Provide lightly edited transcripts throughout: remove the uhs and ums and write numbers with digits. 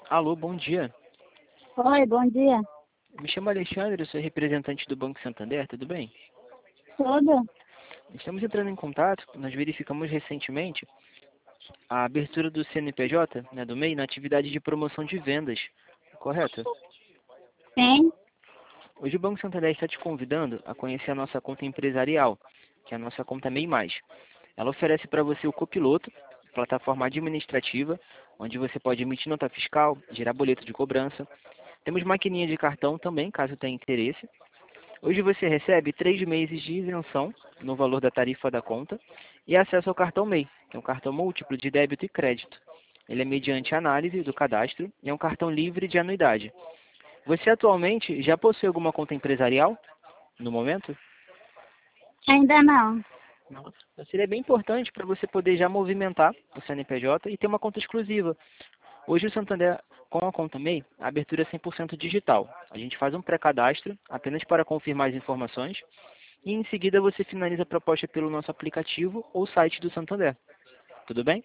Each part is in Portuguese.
Alô, bom dia. Oi, bom dia. Me chamo Alexandre, eu sou representante do Banco Santander, tudo bem? Tudo? Estamos entrando em contato, nós verificamos recentemente a abertura do CNPJ, né, do MEI, na atividade de promoção de vendas, correto? Sim? Hoje o Banco Santander está te convidando a conhecer a nossa conta empresarial, que é a nossa conta MEI+. Ela oferece para você o Copiloto, plataforma administrativa, onde você pode emitir nota fiscal, gerar boleto de cobrança. Temos maquininha de cartão também, caso tenha interesse. Hoje você recebe 3 meses de isenção no valor da tarifa da conta e acesso ao cartão MEI, que é um cartão múltiplo de débito e crédito. Ele é mediante análise do cadastro e é um cartão livre de anuidade. Você atualmente já possui alguma conta empresarial no momento? Ainda não. Não. Então, seria bem importante para você poder já movimentar o CNPJ e ter uma conta exclusiva. Hoje o Santander, com a conta MEI, a abertura é 100% digital. A gente faz um pré-cadastro apenas para confirmar as informações e em seguida você finaliza a proposta pelo nosso aplicativo ou site do Santander. Tudo bem?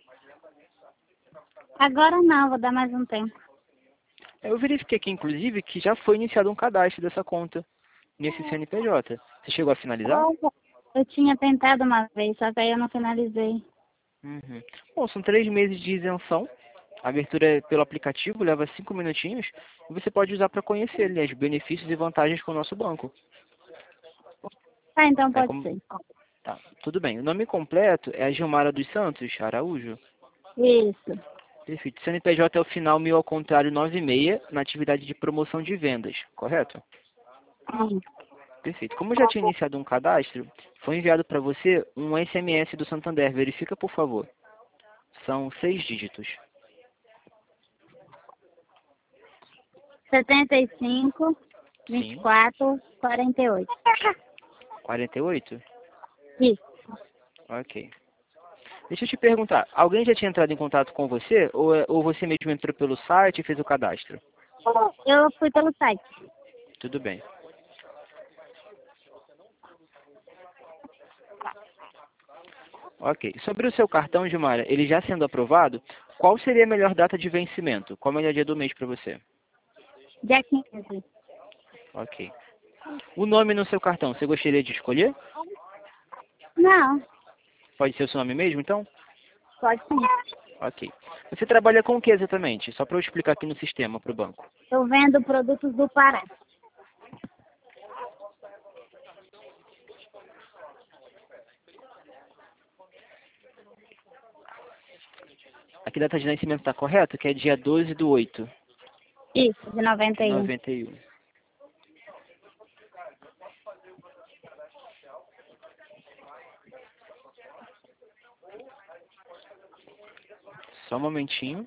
Agora não, vou dar mais um tempo. Eu verifiquei aqui, inclusive, que já foi iniciado um cadastro dessa conta nesse CNPJ. Você chegou a finalizar? Eu tinha tentado uma vez, só que aí eu não finalizei. Uhum. Bom, são 3 meses de isenção. A abertura é pelo aplicativo, leva 5 minutinhos e você pode usar para conhecer ali, os benefícios e vantagens com o nosso banco. Ah, então É pode como... ser. Tá, tudo bem. O nome completo é Gilmara dos Santos Araújo. Isso. Perfeito. CNPJ é o final 1000 ao contrário 96 na atividade de promoção de vendas, correto? Sim. Perfeito. Como eu já tinha iniciado um cadastro, foi enviado para você um SMS do Santander. Verifica, por favor. São 6 dígitos. 75, Sim. 24, 48. 48? Isso. Ok. Deixa eu te perguntar, alguém já tinha entrado em contato com você ou você mesmo entrou pelo site e fez o cadastro? Eu fui pelo site. Tudo bem. Ok. Sobre o seu cartão, Gilmara, ele já sendo aprovado, qual seria a melhor data de vencimento? Qual é o melhor dia do mês para você? Dia 15. Ok. O nome no seu cartão, você gostaria de escolher? Não, Pode ser o seu nome mesmo, então? pode sim. Ok. Você trabalha com o que exatamente? Só para eu explicar aqui no sistema para o banco. Eu vendo produtos do Pará. Aqui a data de nascimento está correta? Que é dia 12/8 Isso, de de 91. 91. Só um momentinho.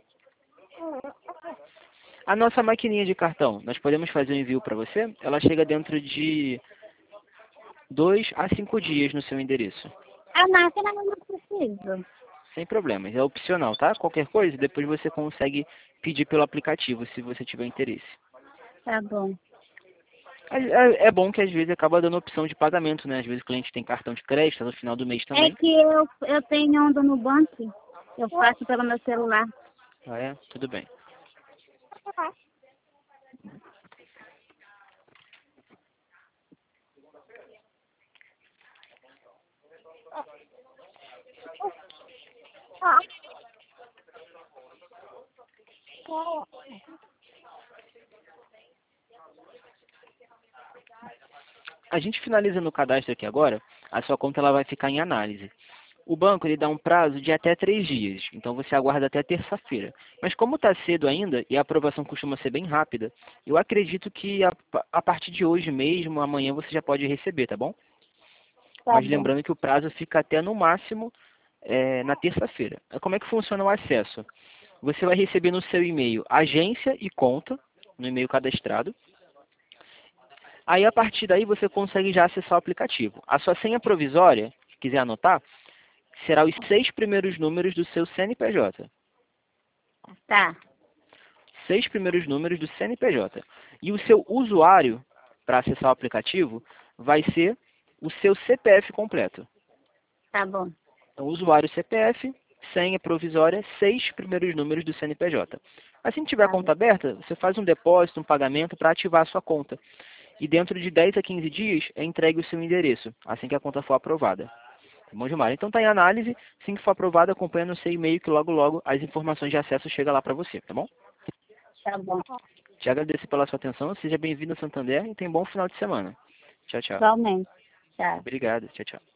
A nossa maquininha de cartão, nós podemos fazer um envio para você? Ela chega dentro de 2 a 5 dias no seu endereço. A máquina eu não preciso. Sem problemas, é opcional, tá? Qualquer coisa, depois você consegue pedir pelo aplicativo, se você tiver interesse. Tá bom. É bom que às vezes acaba dando opção de pagamento, né? Às vezes o cliente tem cartão de crédito no final do mês É também. que eu tenho onda no banco. Eu faço pelo meu celular. Ah, é? Tudo bem. A gente finaliza no cadastro aqui agora, a sua conta ela vai ficar em análise. O banco ele dá um prazo de até 3 dias, então você aguarda até terça-feira. Mas como está cedo ainda e a aprovação costuma ser bem rápida, eu acredito que a partir de hoje mesmo, amanhã você já pode receber, tá bom? Tá Mas bom. lembrando que o prazo fica até no máximo na terça-feira. Como é que funciona o acesso? Você vai receber no seu e-mail agência e conta, no e-mail cadastrado. Aí a partir daí você consegue já acessar o aplicativo. A sua senha provisória, se quiser anotar, será os 6 primeiros números do seu CNPJ. Tá. 6 primeiros números do CNPJ. E o seu usuário para acessar o aplicativo vai ser o seu CPF completo. Tá bom. Então, usuário CPF, senha provisória, 6 primeiros números do CNPJ. Assim que tiver a Tá conta aberta, você faz um depósito, um pagamento para ativar a sua conta. E dentro de 10 a 15 dias é entregue o seu endereço, assim que a conta for aprovada. Tá bom, Gilmar? Então está em análise, assim que for aprovada, acompanha no seu e-mail que logo logo as informações de acesso chegam lá para você, tá bom? tá bom. Te agradeço pela sua atenção, seja bem-vindo a Santander e tenha um bom final de semana. Tchau, tchau. Igualmente. Tchau. Obrigado, tchau, tchau.